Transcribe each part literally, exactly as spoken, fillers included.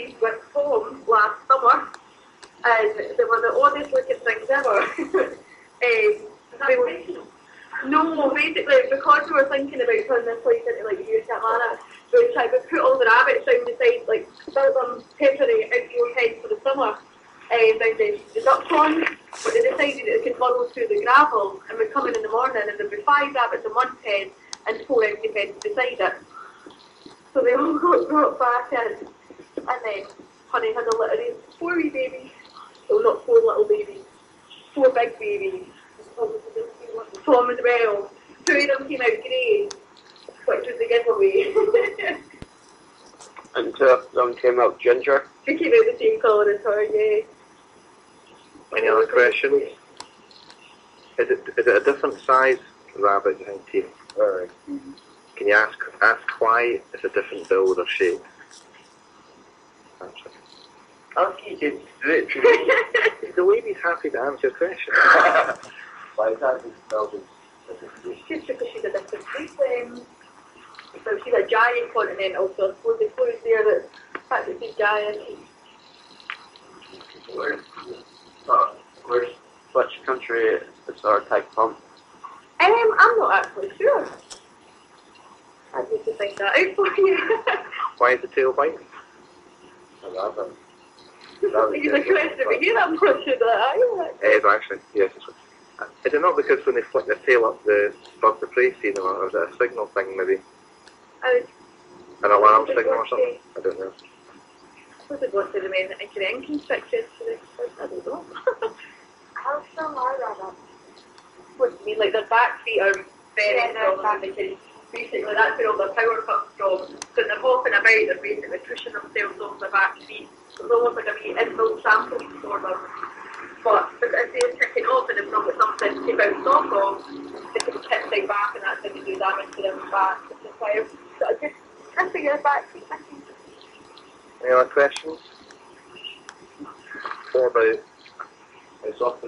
rabbits with Tom last summer, and they were the oddest looking things ever. um, they were, no, basically, because we were thinking about turning this place into like Youth at Manor, we tried to put all the rabbits down the side, like build them temporary outdoor pens for the summer, uh, down the, the duck pond, but they decided that they could burrow through the gravel, and we'd come in in the morning, and there'd be five rabbits in one pen, and four empty pens beside it. So they all got brought back in, and then Honey had a litter of four wee babies, well not four little babies, four big babies. Tom as well. Two of them came out grey, which was the giveaway. And two of them came out ginger. They came out the same colour as her, yeah. Any other questions? Is it is it a different size rabbit behind teeth? Or mm-hmm. Can you ask ask why it's a different build or shape? Answer. Ask you to literally. The way he's happy to answer your question. Why is that build? Just because she's a different place. Um, so she's a giant continental, so I suppose the clue's there that the fact that she's giant. Where's, uh, where's which country is our type from? Um, I'm not actually sure. I need to find that out for you. Why is the tail white? Rabbit. It's a question for you, I'm not sure that I It is actually, yes. It's, is it not because when they flick their tail up the bird of prey scene, or is it a signal thing maybe? I was, An alarm signal or something? I don't know. I suppose it was to remain in Korean constructions for this. I don't know. How strong are rabbits? What do you mean? Like their back feet are very Yeah, strong, back and they can, basically that's where all their power comes from. So when they're hopping about, they're basically pushing themselves off their back feet. So it's almost like a wee inbuilt trampoline for them. But if they're kicking off and they've not got something to bounce off of, they can kick right back, and that's when they do damage to their back. Which is why so I just can't figure it back feet. Any other questions? What about his office?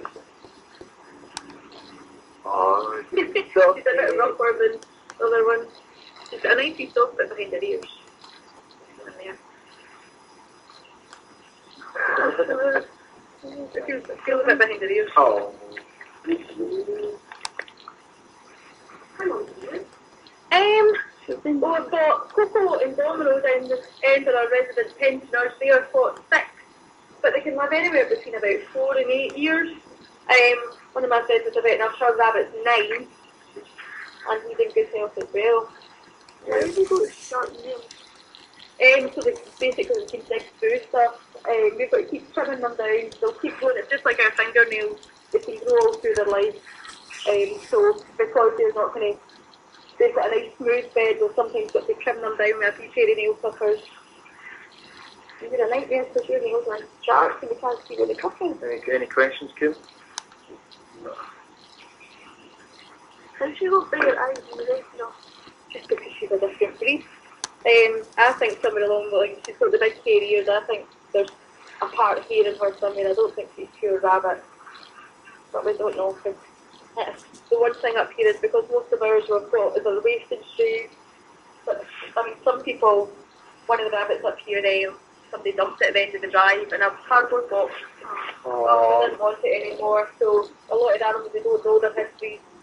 Oh, She's a bit rougher than the other ones. She's got a nice wee soft bit behind her ears. It feels, it feels a bit behind her ears. Oh. Um, well, we've got Coco and Domino down the end of our resident pensioners. They are fought six, but they can live anywhere between about four and eight years. Um, one of my friends was a vet, and I'm sure Rabbit's nine, and he's in good health as well. How do you go to short nails? Um, so they basically they can dig through stuff. Um, we've got to keep trimming them down. They'll keep going. It's just like our fingernails. They can grow all through their life. Um, so because they're not going to, they've got a nice smooth bed, we've sometimes got to trim them down with a few fairy nail clippers. Is it a nightmare because your nails are sharp and you can't see where they're cutting? Any, any questions, Kim? No. How do you look bigger eyes in the rest? No. Just because she's a different breed. Um, I think somewhere along the line, she's got the big hairy ears. I think there's a part here in her somewhere. I don't think she's pure rabbit, but we don't know. Cause the one thing up here is because most of ours were got is a wasted shoe. But I mean, some people, one of the rabbits up here, um, somebody dumped it at the end of the drive in a cardboard box. Oh. They didn't want it anymore. So a lot of animals, they don't know their history.